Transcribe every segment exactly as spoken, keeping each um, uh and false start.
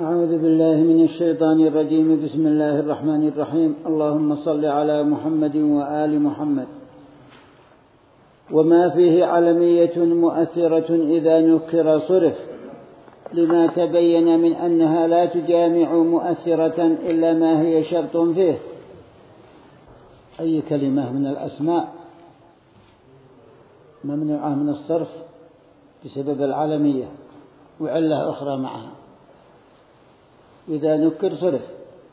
أعوذ بالله من الشيطان الرجيم. بسم الله الرحمن الرحيم. اللهم صل على محمد وآل محمد. وما فيه علمية مؤثرة إذا نكر صرف، لما تبين من أنها لا تجامع مؤثرة إلا ما هي شرط فيه. أي كلمة من الأسماء ممنوعة من الصرف بسبب العلمية وعلة أخرى معها، إذا نكر صرف،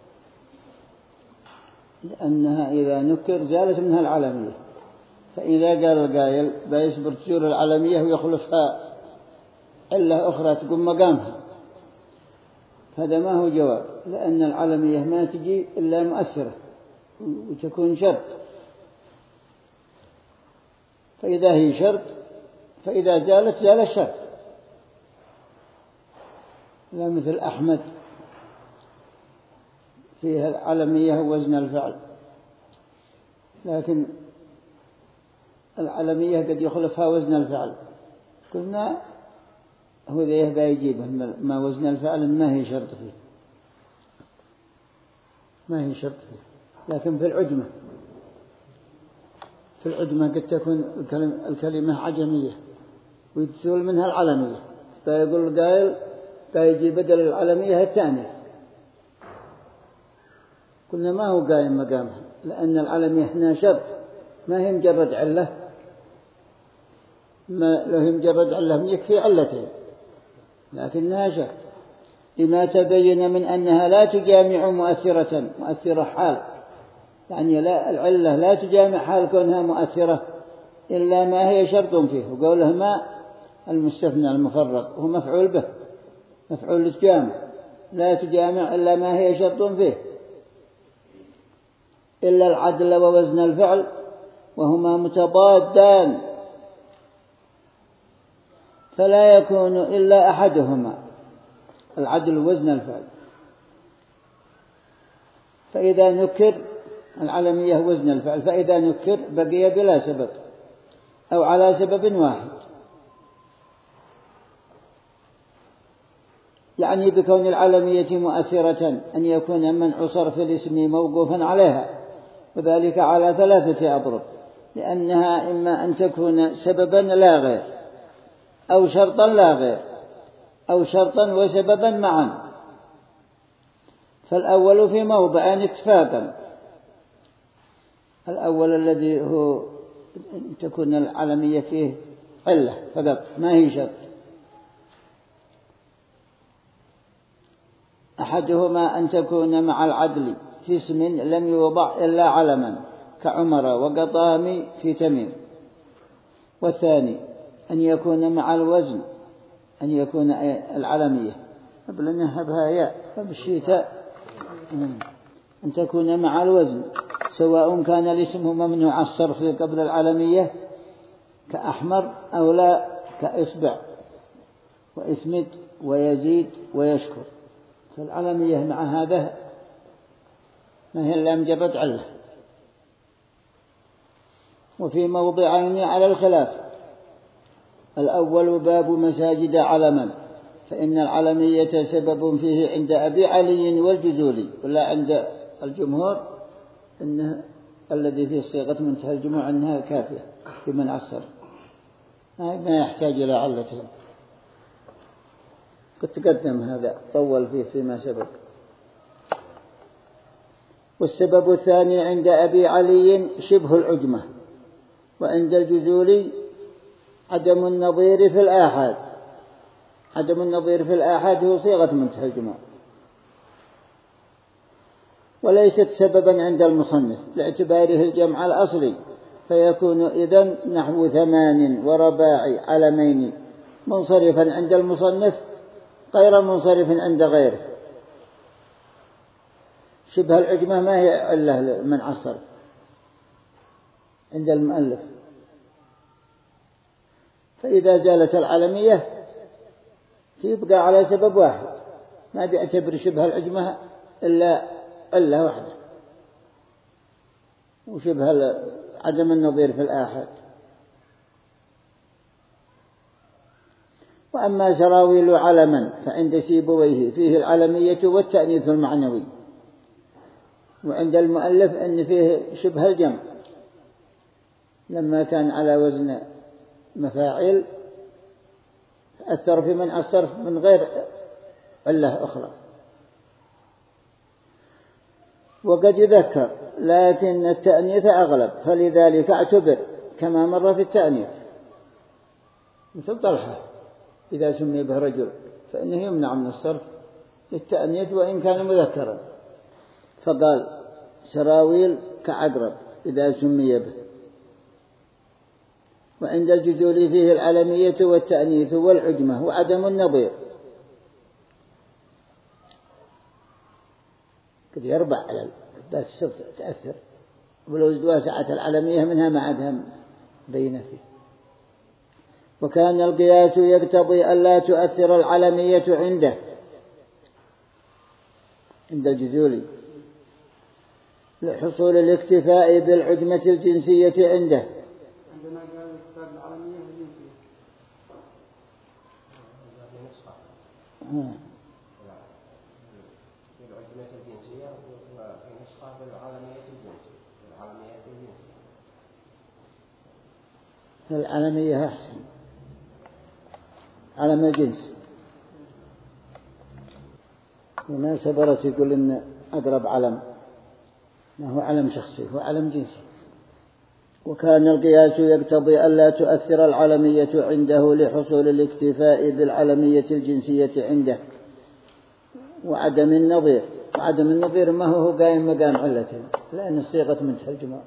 لأنها إذا نكر زالت منها العلمية. فإذا قال القائل بيصبر تزول العلمية ويخلفها علة أخرى تقوم مقامها، هذا ما هو جواب، لأن العلمية ما تجي إلا مؤثرة وتكون شرط. فإذا هي شرط، فإذا زالت زال الشرط. لا مثل أحمد فيها العلمية وزن الفعل، لكن العلمية قد يخلفها وزن الفعل. قلنا هو ذا يهبى يجيبه ما وزن الفعل ما هي شرط فيه، ما هي شرط فيه. لكن في العجمة في العجمة قد تكون الكلمة عجمية ويتزول منها العلمية، فيقول القائل فيجي بدل العلمية الثانية. قلنا ما هو قائم مقامها، لأن العلمية هنا شرط، ما هي مجرد علة. ما لو هي مجرد علة يكفي علتين، لكنها شرط لما تبين من أنها لا تجامع مؤثرة. مؤثرة حال، يعني لا العلة لا تجامع حال كونها مؤثرة إلا ما هي شرط فيه. وقوله ما المستثنى المفرق هو مفعول به، مفعول للجامع، لا تجامع إلا ما هي شرط فيه، إلا العدل ووزن الفعل وهما متضادان، فلا يكون إلا أحدهما، العدل ووزن الفعل. فإذا نكر العلمية وزن الفعل، فإذا نكر بقي بلا سبب أو على سبب واحد، يعني بكون العلمية مؤثرة أن يكون منع صرف الاسم موقوفا عليها، وذلك على ثلاثة أضرب، لأنها إما أن تكون سببا لا غير، أو شرطا لا غير، أو شرطا وسببا معا. فالأول في موضعين اتفاقا، الأول الذي هو تكون العلمية فيه علة فقط ما هي شرط، أحدهما أن تكون مع العدل في اسم لم يوضع إلا علما كعمر وقطامي في تميم. والثاني أن يكون مع الوزن، أن يكون العلمية قبل أن نهبها ياء فبالشتاء أن تكون مع الوزن، سواء كان الاسم ممنوع الصرف قبل العلمية كأحمر أو لا، كإصبع وإثمد ويزيد ويشكر. فالعلمية مع هذا ما هي إلا مجرد علة. وفي موضعين على الخلاف، الأول باب مساجد علما، فإن العلمية سبب فيه عند أبي علي والجزولي، ولا عند الجمهور إنه الذي فيه صيغة منتهى الجموع أنها كافية في منع الصرف، ما يحتاج إلى علته. قد تقدم هذا طول فيه فيما سبق. والسبب الثاني عند أبي علي شبه العجمة، وعند الجزولي عدم النظير في الآحاد. عدم النظير في الآحاد هو صيغة منتهى الجموع، وليست سببا عند المصنف لاعتباره الجمع الأصلي، فيكون إذن نحو ثمان ورباع علمين منصرفا عند المصنف غير منصرف عند غيره. شبه العجمة ما هي علة منع الصرف عند المؤلف، فإذا زالت العلمية يبقى على سبب واحد، ما بيعتبر شبه العجمة إلا علة واحدة، وشبه عدم النظير في الآحاد. وأما سراويل علما فعند سيبويه فيه العلمية والتأنيث المعنوي، وعند المؤلف أن فيه شبه الجمع لما كان على وزن مفاعل أثر في منع الصرف من غير علة أخرى. وقد يذكر لكن التأنيث أغلب، فلذلك اعتبر كما مر في التأنيث، مثل طلحة إذا سمي به رجل فإنه يمنع من الصرف للتأنيث وإن كان مذكرا، فقال سراويل كعقرب إذا سمي به. وعند الجذول فيه العلمية والتأنيث والعجمة وعدم النظير، قد يربع على ذات الصرف تأثر، ولو واسعة العلمية منها ما عدها بين فيه. وكان القياس يقتضي ألا تؤثر العلمية عنده عند الجذول لحصول الاكتفاء بالعجمة الجنسية عنده. عندنا قال اكتفاء بالعلمية الجنسية. بالعجمة الجنسية وفي نسخة بالعلمية الجنسية. بالعلمية الجنسية. العلمية أحسن، علم الجنس. وما سبرت يقول إن أقرب علم ما هو علم شخصي، هو علم جنسي. وكان القياس يقتضي ألا تؤثر العلمية عنده لحصول الاكتفاء بالعلمية الجنسية عنده وعدم النظير. وعدم النظير ما هو قائم مقام علته لأن الصيغة منتهى الجماع،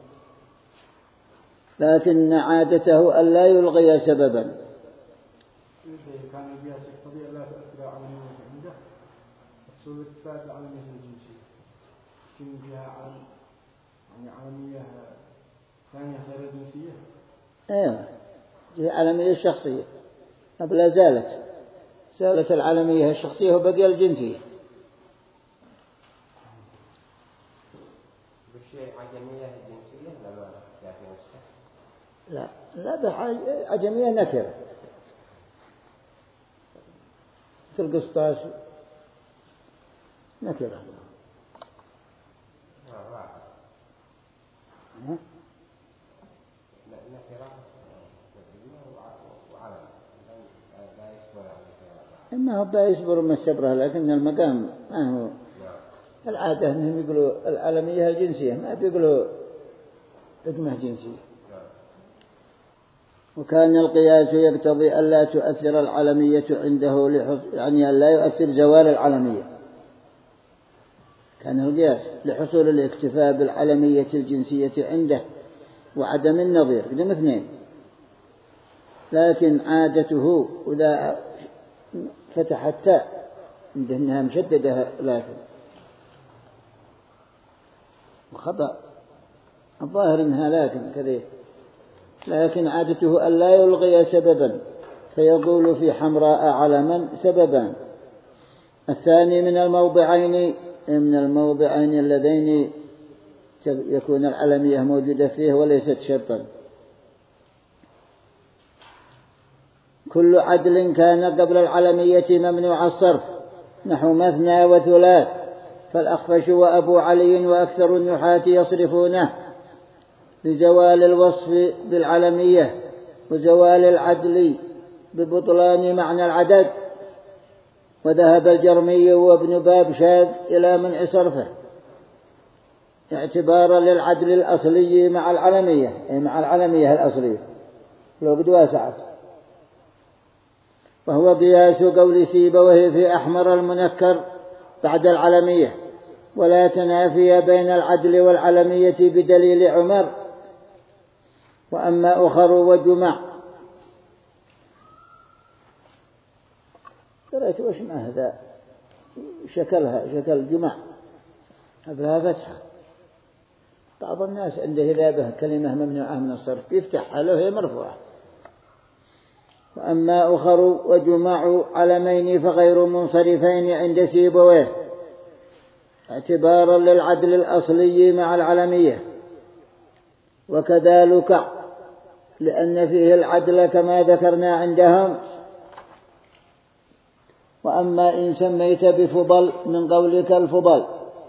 لكن عادته ألا يلغي سببا. كان القياس يقتضي ألا تؤثر العلمية عنده حصول الاكتفاء بالعلمية الجنسية، يكون فيها علم يعني علمية ثانية غير الجنسية. ايوه هي علمية الشخصية، طب لا زالت زالت العلمية الشخصية وبقي الجنسية. بالشيء عجمية الجنسية لا ما لا في نسخة. لا لا بعجمية نكرة في القسطاس نكرة. ها؟ إما هو بيصبر ما استبره، لكن المقام ما هو العادة أنهم يقولوا العالمية الجنسية، ما بيقولوا عجمة جنسية. وكان القياس يقتضي ألا تؤثر العلمية عنده لحصول، يعني ألا يؤثر زوال العلمية. كان القياس لحصول الاكتفاء بالعلمية الجنسية عنده وعدم النظير، قدم اثنين. لكن عادته إذا فتح التاء عنده أنها مشددة لكن وخطأ الظاهر أنها لكن كذا، لكن عادته ألا يلغي سببا فيقول في حمراء علما سببا. الثاني من الموضعين من الموضعين اللذين يكون العلمية موجودة فيه وليست شرطا. كل عدل كان قبل العلمية ممنوع الصرف نحو مثنى وثلاث، فالأخفش وأبو علي وأكثر النحاة يصرفونه لزوال الوصف بالعلمية وزوال العدل ببطلان معنى العدد. وذهب الجرمي وابن باب شاذ إلى منع صرفه اعتبارا للعدل الأصلي مع العلمية، أي مع العلمية الأصلية لو قد واسعت. وهو قياس قول سيبويه في أحمر المنكر بعد العلمية، ولا تنافي بين العدل والعلمية بدليل عمر. وأما أخر وجمع، قرأت وش ما هذا شكلها شكل جمع قبلها فتحة. بعض الناس عنده إذا به كلمة ممنوعة من الصرف يفتحها له هي مرفوعة. وأما أخر وجمع علمين فغير منصرفين عند سيبويه اعتبارا للعدل الأصلي مع العلمية. وكذلك لأن فيه العدل كما ذكرنا عندهم وأما إن سميت بفضل من قولك الفضل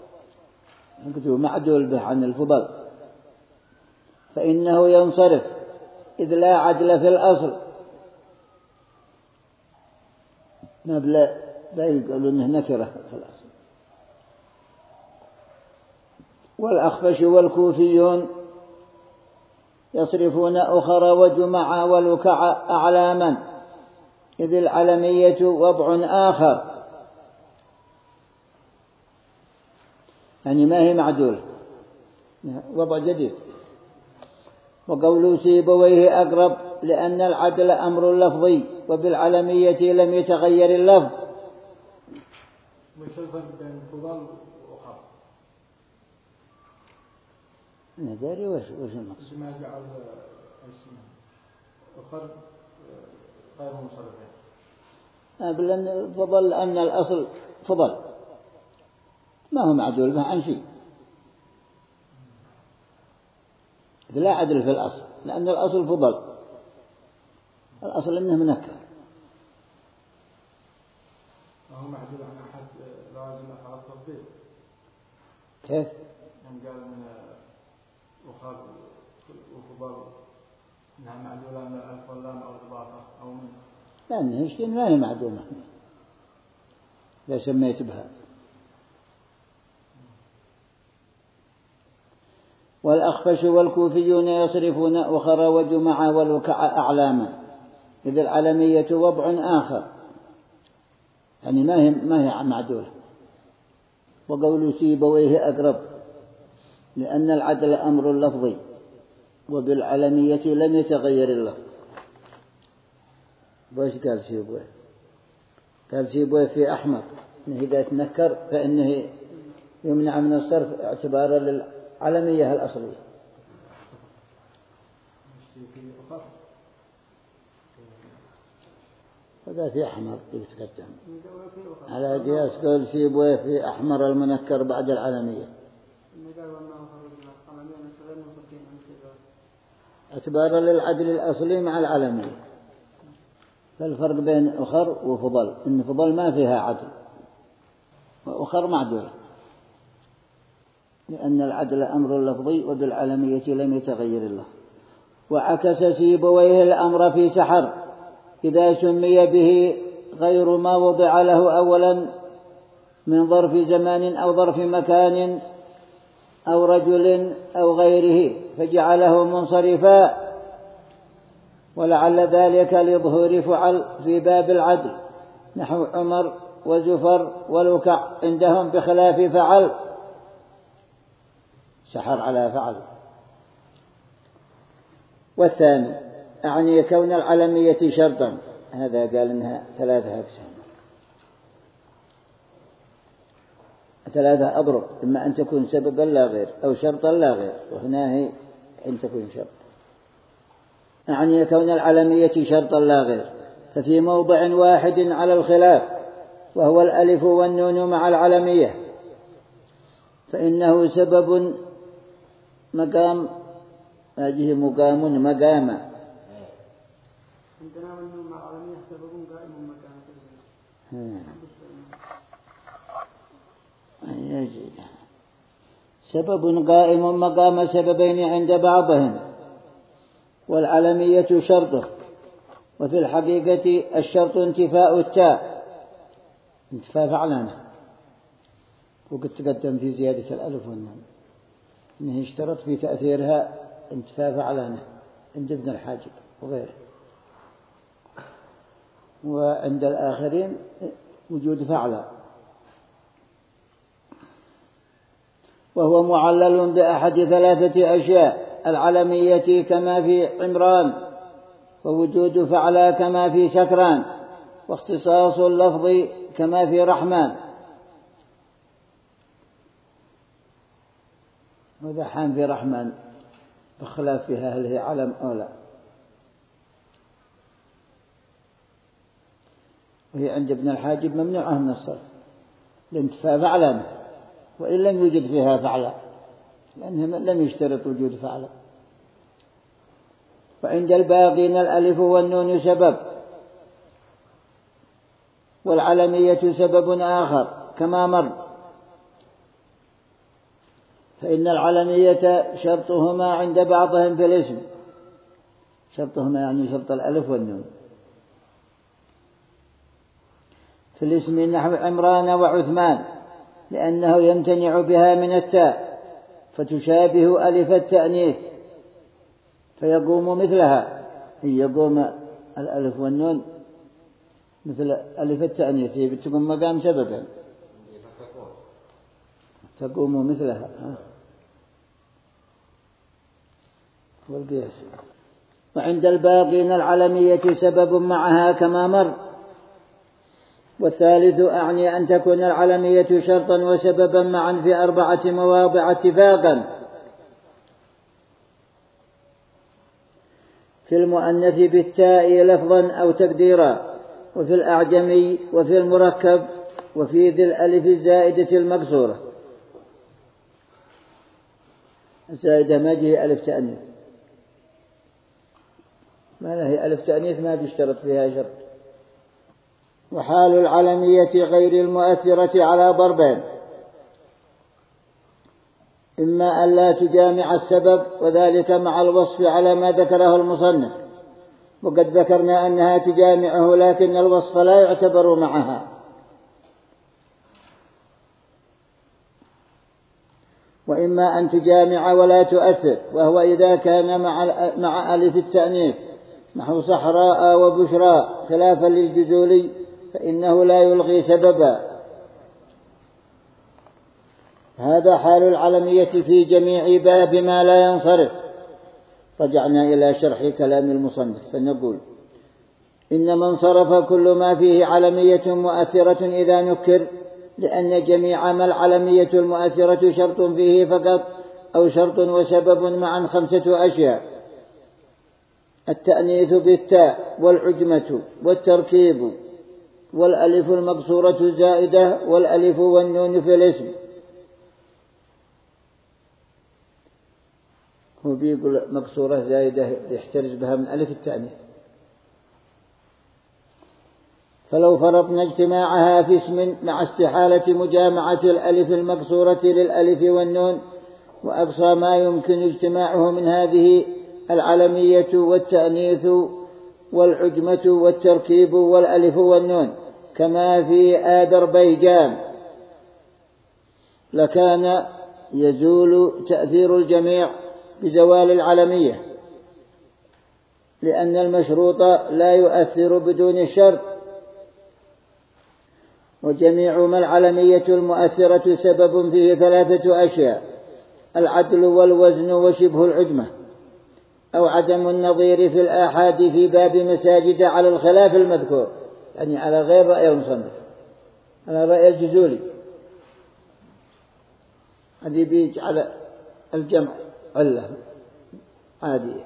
معدول به عن الفضل فإنه ينصرف إذ لا عدل في الأصل. لا لا يقولوا إنه نكرة في الأصل. والأخفش والكوفيون يصرفون أخرى وجمع ولكع أعلاما إذ العلمية وضع آخر يعني ما هي معدول وضع جديد. وقول سيبويه أقرب لأن العدل أمر لفظي وبالعلمية لم يتغير اللفظ. وش الفرق بين فضل وخر؟ أنا داري وش وش المقصود؟ ما جعل اسمه وخر غير منصرفين. أبلن فضل أن الأصل فضل ما هو معدول به عن شيء. لا عدل في الأصل لأن الأصل فضل. الأصل إنه منكر. وهو معدول عن أحد لازم على التفضيل. كيف؟ يعني قال من وخر وفضل إنها معدولة من الألف واللام أو الإضافة أو من. لأن هشتين ما هي معدولة. لا سميت بها. والأخفش والكوفيون يصرفون أخرى وجمع ولكع أعلاما إذ العلمية وضع آخر يعني ما هي ما هي معدولة. وقول سيبويه أقرب لأن العدل أمر لفظي وبالعلمية لم يتغير اللفظ. وش قال سيبويه؟ قال سيبويه في أحمر إنه إذا تنكر فإنه يمنع من الصرف اعتبارا للعلمية الأصلية. هذا في أحمر يتقدم على قياس قول سيبويه في أحمر المنكر بعد العلمية اعتبارا للعدل الأصلي مع العلمية. فالفرق بين أخر وفضل إن فضل ما فيها عدل وأخر معدول لأن العدل أمر لفظي وبالعلمية لم يتغير اللفظ. وعكس سيبويه الأمر في سحر إذا سمي به غير ما وضع له أولا من ظرف زمان أو ظرف مكان أو رجل أو غيره فجعله منصرفا ولعل ذلك لظهور فعل في باب العدل نحو عمر وزفر ولكع عندهم بخلاف فعل سحر على فعل. والثاني أعني كون العلمية شرطا هذا قال إنها ثلاثة أقسام ثلاثة أضرب إما أن تكون سببا لا غير أو شرطا لا غير وهنا هي أن تكون شرط. أعني كون العلمية شرطا لا غير ففي موضع واحد على الخلاف وهو الألف والنون مع العلمية فإنه سبب مقام هذه مقام مقاما عندنا والنون مع العلمية سبب قائم مقام سبب قائم مقام سببين عند بعضهم والعلمية شرطه وفي الحقيقة الشرط انتفاء التاء انتفاء فعلانه وقد تقدم في زيادة الألف والنون إنه اشترط في تأثيرها انتفاء فعلانه عند ابن الحاجب وغيره. وعند الآخرين وجود فعلا وهو معلل بأحد ثلاثة أشياء العلمية كما في عمران ووجود فعلا كما في سكران واختصاص اللفظ كما في رحمن. وذا حان في رحمن بخلاف فيها هل هي علم أو لا وهي عند ابن الحاجب ممنوعة من الصرف لانتفاء فعلا وإن لم يوجد فيها فعلا لأنه لم يشترط وجود فعلا. وعند الباقين الألف والنون سبب والعلمية سبب آخر كما مر، فإن العلمية شرطهما عند بعضهم في الاسم، شرطهما يعني شرط الألف والنون في الاسم نحو عمران وعثمان، لأنه يمتنع بها من التاء فتشابه ألف التأنيث فيقوم مثلها، يقوم الألف والنون مثل ألف التأنيث هي بتقوم مقام سببا تقوم مثلها والقياس. وعند الباقين العلمية سبب معها كما مر. والثالث أعني أن تكون العلمية شرطا وسببا معا في أربعة مواضع اتفاقا: في المؤنث بالتاء لفظا أو تقديرا، وفي الأعجمي، وفي المركب، وفي ذي الألف الزائدة المكسورة. الزائدة ما جه ألف تأنيث، ما هي ألف تأنيث ما بيشترط فيها شرط. وحال العلمية غير المؤثرة على ضربين: إما أن لا تجامع السبب، وذلك مع الوصف على ما ذكره المصنف، وقد ذكرنا أنها تجامعه لكن الوصف لا يعتبر معها. وإما أن تجامع ولا تؤثر، وهو إذا كان مع مع ألف التأنيث نحو صحراء وبشرى خلافا للجذولي فإنه لا يلغي سببا. هذا حال العلمية في جميع باب ما لا ينصرف. رجعنا إلى شرح كلام المصنف فنقول: إنما انصرف كل ما فيه علمية مؤثرة إذا نكر، لأن جميع ما العلمية المؤثرة شرط فيه فقط أو شرط وسبب معا خمسة أشياء: التأنيث بالتاء، والعجمة، والتركيب، والألف المقصورة الزائدة، والألف والنون في الاسم. هو بيقول مقصورة زائدة يحترز بها من ألف التأنيث. فلو فرضنا اجتماعها في اسم مع استحالة مجامعة الألف المقصورة للألف والنون، وأقصى ما يمكن اجتماعه من هذه العلمية والتأنيث والعجمة والتركيب والألف والنون كما في آذربيجان، لكان يزول تأثير الجميع بزوال العلمية، لأن المشروط لا يؤثر بدون الشرط. وجميع ما العلمية المؤثرة سبب فيه ثلاثة أشياء: العدل والوزن وشبه العجمة، أو عدم النظير في الآحاد في باب مساجد على الخلاف المذكور، يعني على غير رأي المصنف، على رأي الجزولي. هذه بيج على الجمع علة عادية.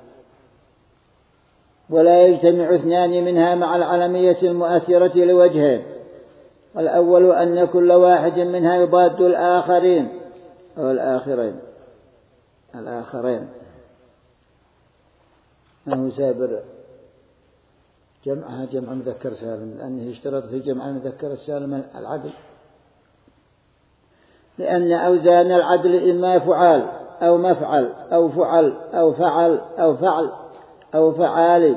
ولا يجتمع اثنان منها مع العلمية المؤثرة لوجهين: الأول أن كل واحد منها يضاد الآخرين أو الآخرين الآخرين أنه سابر جمعها جمع مذكر سالم، لأنه اشترط في جمع مذكر السالم العدل، لأن أوزان العدل إما فعال أو مفعل أو فعل أو فعل أو فعل أو فعالي،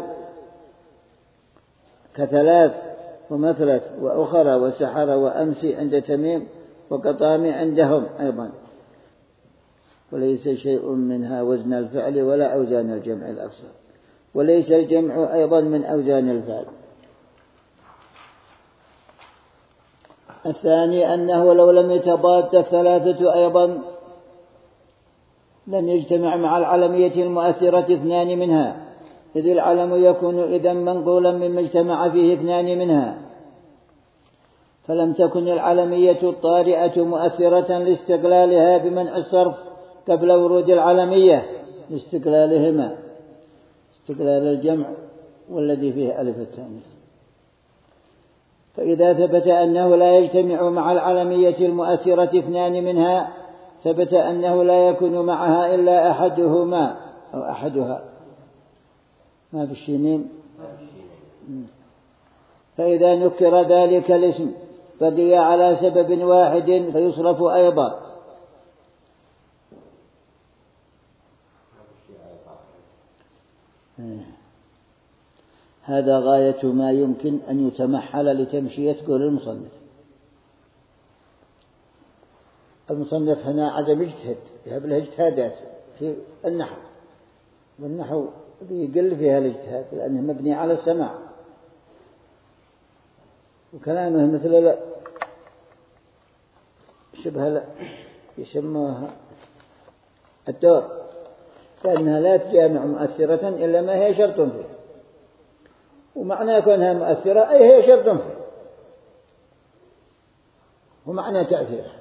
كثلاث ومثلث وأخرى وسحر وأمسي عند تميم وقطام عندهم أيضا. وليس شيء منها وزن الفعل ولا أوزان الجمع الأكثر، وليس الجمع أيضا من أوزان الفعل. الثاني أنه لو لم يتضاد الثلاثة أيضا لم يجتمع مع العلمية المؤثرة اثنان منها، إذ العلم يكون إذا منقولا مما اجتمع فيه اثنان منها، فلم تكن العلمية الطارئة مؤثرة لاستقلالها بمنع الصرف قبل ورود العلمية، لاستقلالهما، استقلال الجمع والذي فيه ألف التانيث. فإذا ثبت أنه لا يجتمع مع العلمية المؤثرة اثنان منها، ثبت أنه لا يكون معها إلا أحدهما أو أحدها، ما بالشيمين. فإذا نكر ذلك الاسم بقي على سبب واحد فيصرف أيضا. هذا غاية ما يمكن أن يتمحل لتمشية قول المصنف. المصنف هنا عدم اجتهد، يهب له اجتهادات في النحو، والنحو بيقل فيها الاجتهاد لأنه مبني على السماع، وكلامه مثل شبه يسموها الدور، فإنها لا تجامع مؤثرة إلا ما هي شرط فيه، ومعنى كونها مؤثرة أي هي شرط فيه، ومعنى تأثيرها.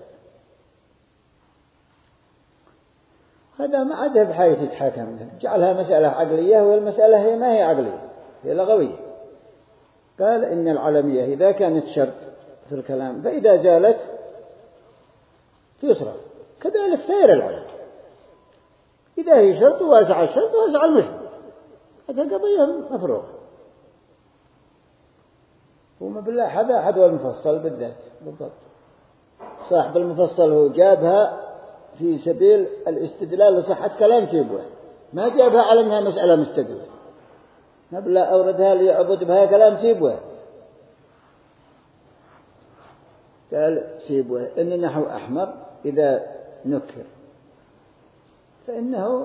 هذا ما عاد بحيث يتحاكم له، جعلها مسألة عقلية، والمسألة هي ما هي عقلية، هي لغوية. قال إن العلمية إذا كانت شرط في الكلام فإذا زالت يصرف، كذلك سير العلم إذا هي شرط واسع الشرط واسع المشروع، هذه قضية مفروغة. وما بالله هذا حذو المفصل بالذات بالضبط، صاحب المفصل هو جابها في سبيل الاستدلال لصحة كلام تيبوه، ما جابها على أنها مسألة مستدلة، ما بالله أوردها ليعبد بها كلام تيبوه. قال سيبوه إن نحو أحمر إذا نكر فإنه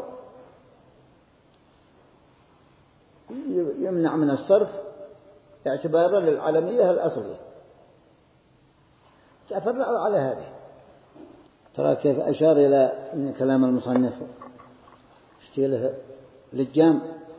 يمنع من الصرف اعتبارا للعلمية الأصلية. تفرعوا على هذه. ترى كيف أشار إلى أن كلام المصنف اشتيله للجام.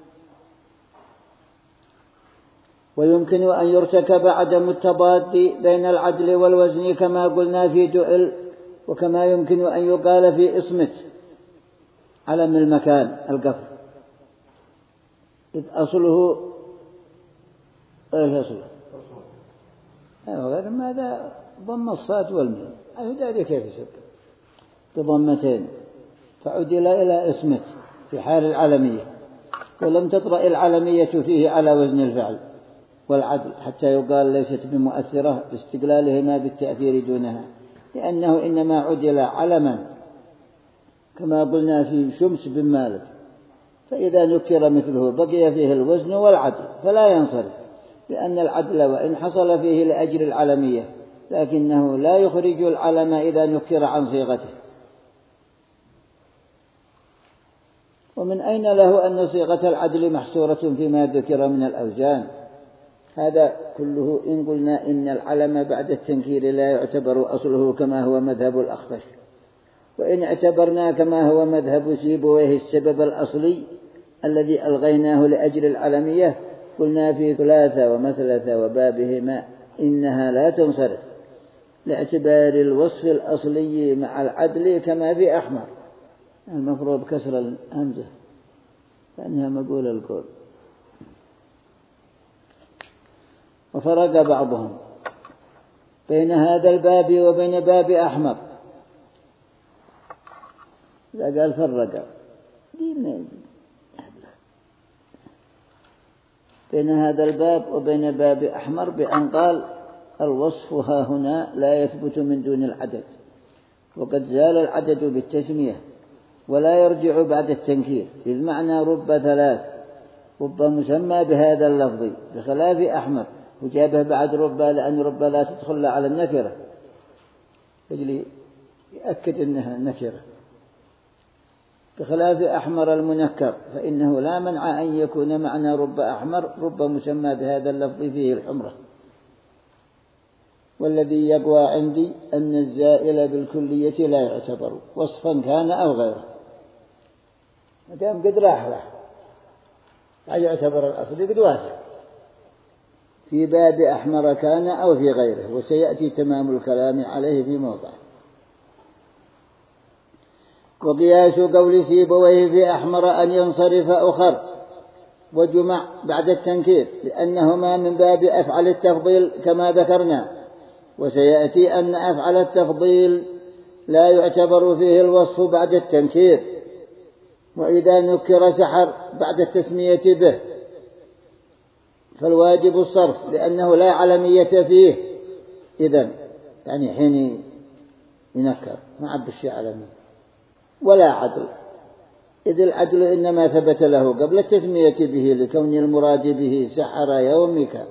ويمكن أن يرتكب عدم التضاد بين العدل والوزن كما قلنا في دؤل، وكما يمكن أن يقال في إصمت علم المكان القفر، إذ أصله إيه أصله أيوة ماذا ضم الصاد والميم أيوة داري كيف يسبب بضمتين، فعدل إلى إصمت في حال العلمية، ولم تطرأ العلمية فيه على وزن الفعل والعدل حتى يقال ليست بمؤثرة لاستقلالهما بالتأثير دونها، لأنه إنما عدل علما كما قلنا في شمس بن مالك، فإذا نكر مثله بقي فيه الوزن والعدل فلا ينصرف، لأن العدل وإن حصل فيه لأجل العلمية لكنه لا يخرج العلم إذا نكر عن صيغته. ومن أين له أن صيغة العدل محصورة فيما ذكر من الأوزان؟ هذا كله إن قلنا إن العلم بعد التنكير لا يعتبر أصله كما هو مذهب الأخفش، وإن اعتبرنا كما هو مذهب سيبويه السبب الأصلي الذي ألغيناه لأجل العلمية قلنا في ثلاثة ومثلثة وبابهما إنها لا تنصرف لاعتبار الوصف الأصلي مع العدل كما في أحمر، المفروض كسر الهمزة لأنها مقول القول. وفرق بعضهم بين هذا الباب وبين باب أحمر، لا قال فرق بين هذا الباب وبين باب أحمر بأن قال الوصف ها هنا لا يثبت من دون العدد، وقد زال العدد بالتسمية ولا يرجع بعد التنكير، إذ معنى رب ثلاث، رب مسمى بهذا اللفظ بخلاف أحمر وجابه بعد رب لأن رب لا تدخل على النكرة، يجلي يأكد أنها نكرة، بخلاف أحمر المنكر فإنه لا منع أن يكون معنى رب أحمر رب مسمى بهذا اللفظ فيه الحمرة. والذي يقوى عندي أن الزائل بالكلية لا يعتبر وصفا كان أو غيره، ما دام قد راح له لا يعتبر الأصل قد واسع في باب أحمر كان أو في غيره، وسيأتي تمام الكلام عليه في موضع. وقياس قول سيبويه في أحمر أن ينصرف أخر وجمع بعد التنكير لأنهما من باب أفعل التفضيل كما ذكرنا، وسيأتي أن أفعل التفضيل لا يعتبر فيه الوصف بعد التنكير، وإذا نكر سحر بعد التسمية به فالواجب الصرف لأنه لا علمية فيه. إذن يعني حين ينكر ما عد الشيء علمي ولا عدل، إذ العدل إنما ثبت له قبل التسمية به لكون المراد به سحر يومك،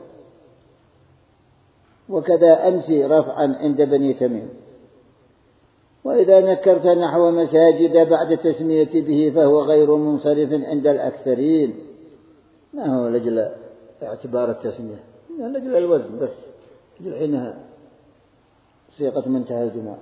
وكذا أمس رفعا عند بني تميم. وإذا نكرت نحو مساجد بعد تسمية به فهو غير منصرف عند الأكثرين، ما هو لجل اعتبار التسمية، لجل الوزن بس، لجل حينها صيغة منتهى الجماع.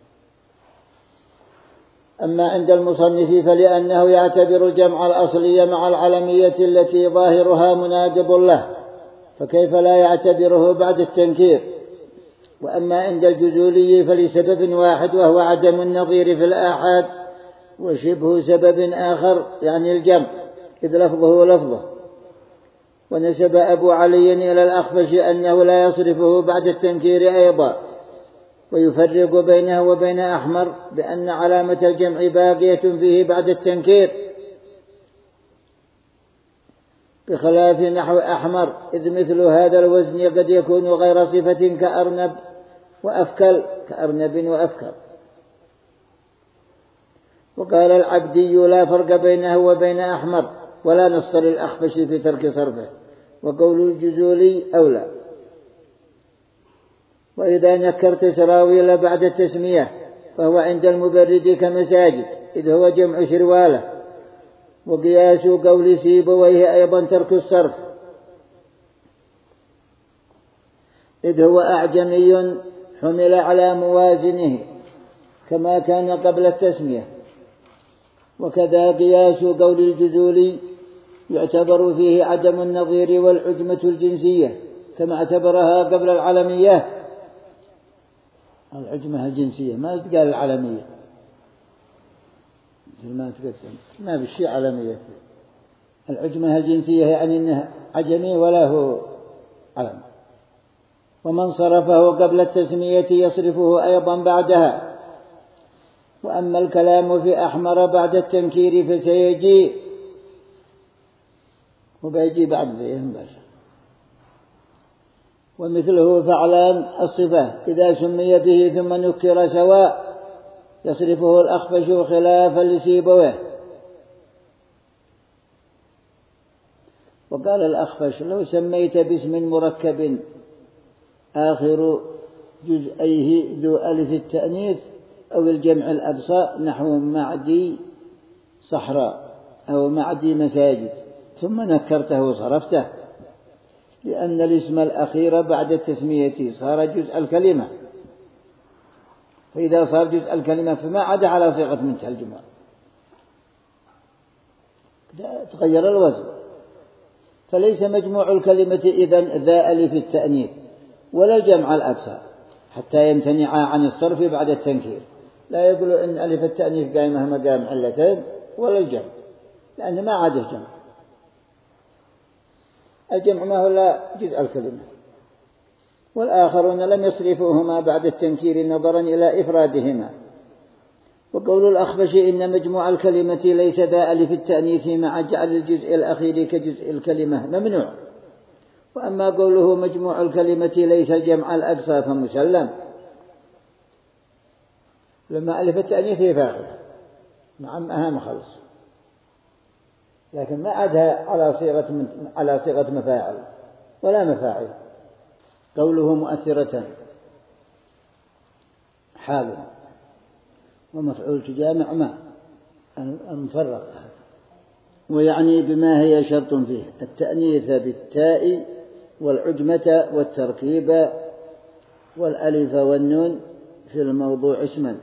أما عند المصنف فلأنه يعتبر الجمع الأصلي مع العلمية التي ظاهرها مناقض له، فكيف لا يعتبره بعد التنكير. وأما عند الجزولي فلسبب واحد وهو عدم النظير في الآحاد، وشبه سبب آخر يعني الجمع إذ لفظه لفظه. ونسب أبو علي إلى الأخفش أنه لا يصرفه بعد التنكير أيضا، ويفرق بينه وبين أحمر بأن علامة الجمع باقية فيه بعد التنكير، بخلاف نحو أحمر، إذ مثل هذا الوزن قد يكون غير صفة كأرنب وأفكل كأرنب وأفكل. وقال العبدي لا فرق بينه وبين أحمر، ولا نص للأخفش في ترك صرفه، وقول الجزولي أولى. وإذا نكرت سراويل بعد التسمية فهو عند المبرد كمساجد، إذ هو جمع شروالة. وقياس قول سيبويه أيضا ترك الصرف، إذ هو أعجمي حمل على موازنه كما كان قبل التسمية. وكذا قياس قول الجزولي يعتبر فيه عدم النظير والعجمة الجنسية كما اعتبرها قبل العلمية. العجمة الجنسية ما تقال العلمية، ما تقدم ما بالشيء علمية. العجمة الجنسية يعني أنها عجمي ولا هو علم. ومن صرفه قبل التسمية يصرفه أيضا بعدها. وأما الكلام في أحمر بعد التنكير فسيجي وبيجي بعد ذي مباشر. ومثله فعلان الصفة إذا سمي به ثم نكر سواء يصرفه الأخفش خلافا لسيبويه. وقال الأخفش لو سميت باسم مركب آخر جزئيه ذو ألف التأنيث أو الجمع الأقصى نحو معدي صحراء أو معدي مساجد ثم نكرته صرفته، لأن الاسم الأخير بعد التسمية صار جزء الكلمة، فإذا صار جزء الكلمة فما عاد على صيغة منتهى الجمع، تغير الوزن. فليس مجموع الكلمة إذن ذا ألف التأنيث ولا الجمع الأقصى حتى يمتنع عن الصرف بعد التنكير. لا يقول إن ألف التأنيث قائمة مقام علتين ولا الجمع، لأنه ما عاد الجمع. الجمع ما هو لا جزء الكلمة. والآخرون لم يصرفوهما بعد التنكير نظرا إلى إفرادهما. وقول الأخفش إن مجموع الكلمة ليس ذا ألف التأنيث مع جعل الجزء الأخير كجزء الكلمة ممنوع. وأما قوله مجموع الكلمة ليس الجمع الأقصى فمسلم، لما ألف التأنيث هي فاخر نعم أهم خلص، لكن ما عادها على صيغة على صيغة مفاعل ولا مفاعل. قوله مؤثرة حال ومفعول تجامع ما المفرق، ويعني بما هي شرط فيه التأنيث بالتاء والعجمة والتركيب والألف والنون في الموضوع اسما.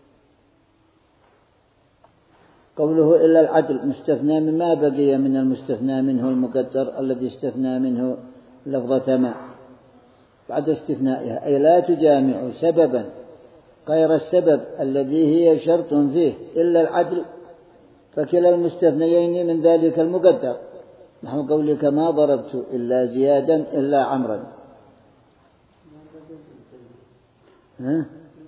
قوله إلا العدل مستثنى مما بقي من المستثنى منه المقدر الذي استثنى منه لفظة ما بعد استثنائها، أي لا تجامع سببا غير السبب الذي هي شرط فيه إلا العدل، فكلا المستثنيين من ذلك المقدر، نحو قولك ما ضربت إلا زيادا إلا عمرا. ها؟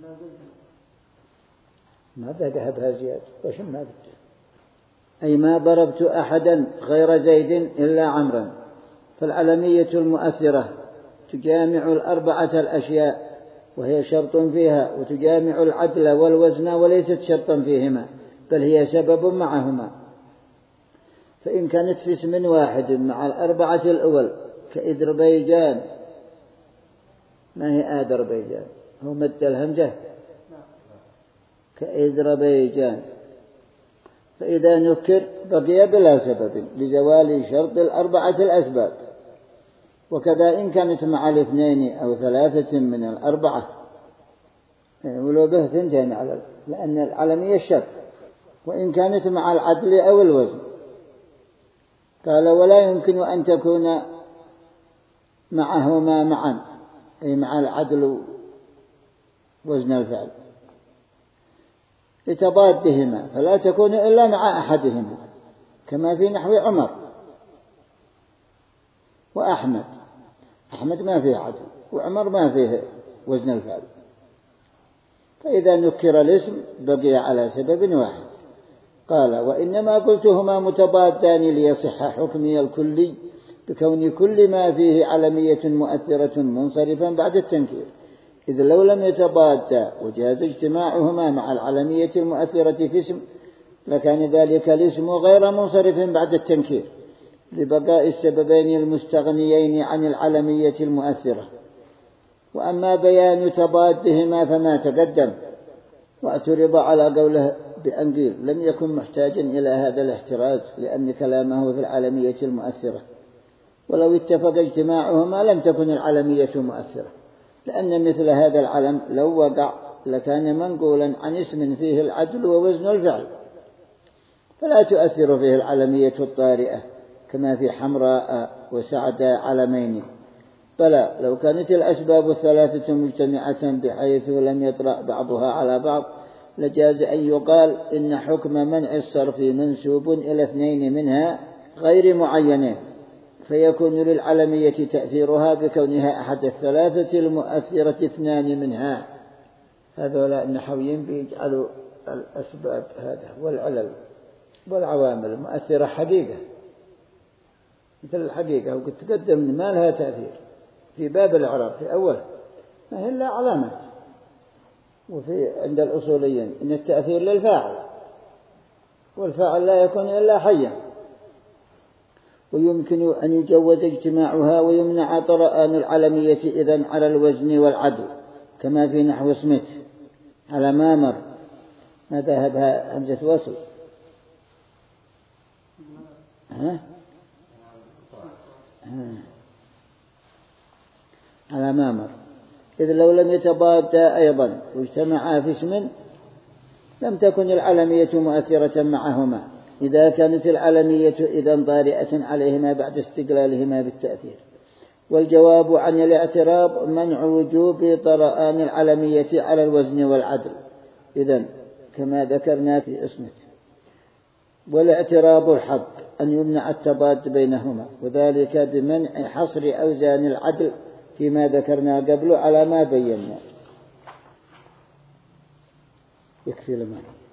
ما ذهبها زياد وش ما بدي، أي ما ضربت أحدا غير زيد إلا عمرا، فالعلمية المؤثرة تجامع الأربعة الأشياء وهي شرط فيها، وتجامع العدل والوزن وليست شرطا فيهما، بل هي سبب معهما. فإن كانت في اسم واحد مع الأربعة الأول كإذربيجان، ما هي آذربيجان؟ هو مد الهمزة كإذربيجان، فإذا نكر بقي بلا سبب لزوال شرط الأربعة الأسباب. وكذا إن كانت مع الاثنين أو ثلاثة من الأربعة، ولو به ثنتين على، لأن العلمية الشرط، وإن كانت مع العدل أو الوزن. قال ولا يمكن أن تكون معهما معا، أي مع العدل وزن الفعل لتضادهما، فلا تكون إلا مع أحدهما، كما في نحو عمر وأحمد. أحمد ما فيه عدل وعمر ما فيه وزن الفعل، فإذا نكر الاسم بقي على سبب واحد. قال وإنما قلتهما متضادان ليصح حكمي الكلي بكون كل ما فيه علمية مؤثرة منصرفا بعد التنكير، إذ لو لم يتضادا وجاز اجتماعهما مع العلمية المؤثرة في اسم لكان ذلك الاسم غير منصرف بعد التنكير لبقاء السببين المستغنيين عن العلمية المؤثرة. وأما بيان تضادهما فما تقدم. واعترض على قوله بأن قيل لم يكن محتاجا إلى هذا الاحتراز لأن كلامه في العلمية المؤثرة، ولو اتفق اجتماعهما لم تكن العلمية مؤثرة، لأن مثل هذا العلم لو وقع لكان منقولا عن اسم فيه العدل ووزن الفعل، فلا تؤثر فيه العلمية الطارئة كما في حمراء وسعد علمين. بلى لو كانت الأسباب الثلاثة مجتمعة بحيث لم يطرأ بعضها على بعض لجاز أن يقال إن حكم منع الصرف منسوب إلى اثنين منها غير معينين، فيكون للعلمية تأثيرها بكونها أحد الثلاثة المؤثرة اثنان منها. هذولا النحويين بيجعلوا الأسباب هذا والعلل والعوامل المؤثرة حقيقة مثل الحقيقة، وقد تقدم ما لها تأثير في باب الإعراب في أول ما هي إلا علامة. وفي عند الأصوليين إن التأثير للفاعل، والفاعل لا يكون إلا حيا، ويمكن أن يجوز اجتماعها ويمنع طرآن العلمية إذن على الوزن والعدل، كما في نحو سميت على ما مر. ما ذهبها همزة وصل ها؟ ها. على ما مر، إذ لو لم يتضادا أيضا واجتمعا في اسم لم تكن العلمية مؤثرة معهما، إذا كانت العلمية إذن طارئة عليهما بعد استقلالهما بالتأثير. والجواب عن الاعتراض منع وجوب طرآن العلمية على الوزن والعدل إذن كما ذكرنا في اسمه. والاعتراض الحق أن يمنع التضاد بينهما، وذلك بمنع حصر أوزان العدل فيما ذكرنا قبل على ما بينا. يكفي لما